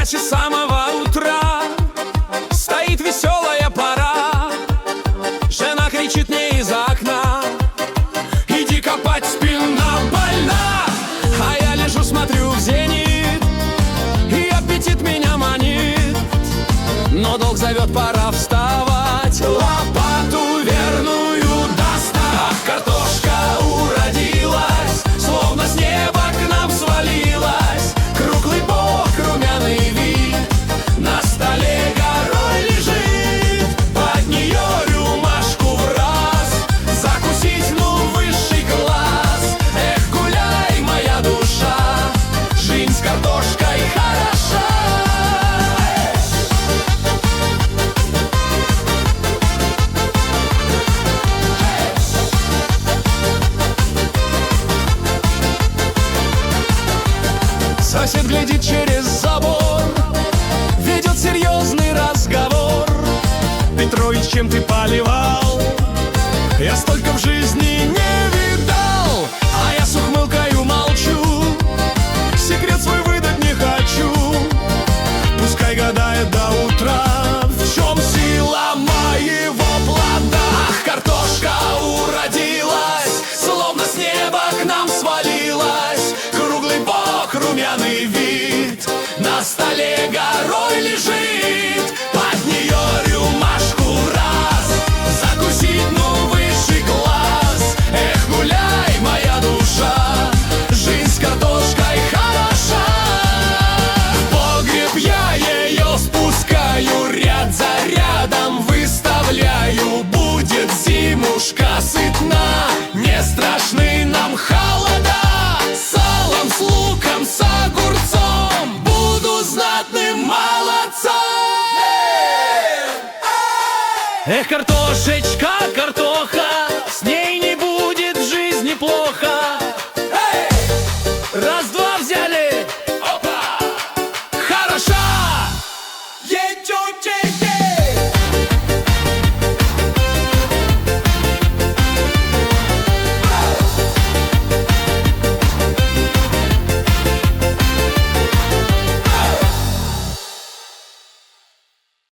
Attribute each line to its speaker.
Speaker 1: ночи, с самого утра стоит веселая пора. Жена кричит мне из окна: иди копать, спина больна. А я лежу, смотрю в зенит, и аппетит меня манит. Но долг зовет, пора вставать, лопату верную достать. Ах, картошка уродилась, словно с неба к нам свалилась. Круглый бок, румяный вид, на столе горой лежит. Под нее рюмашку в раз, закусить, ну, высший класс. Эх, гуляй, моя душа, жизнь с картошкой хороша. Сосед глядит через забор, ведет серьезный разговор. Петрович, чем ты поливал? Я столько в жизни не видал. А я с ухмылкою молчу, секрет свой выдать не хочу. Пускай гадает до утра, в чем сила моего плода. Ах, картошка уродилась, словно с неба к нам свалилась. Круглый бок, румяный вид, на столе горой лежит. Под нее рюмашку раз, закусить, ну, высший класс. Эх, гуляй, моя душа, жизнь с картошкой хороша. В погреб я ее спускаю, ряд за рядом выставляю. Будет зимушка сытна, не страшны нам холода. Салом с луком, с огурцом, буду знатным молодцом. Эх, картошечка, картоха, с ней не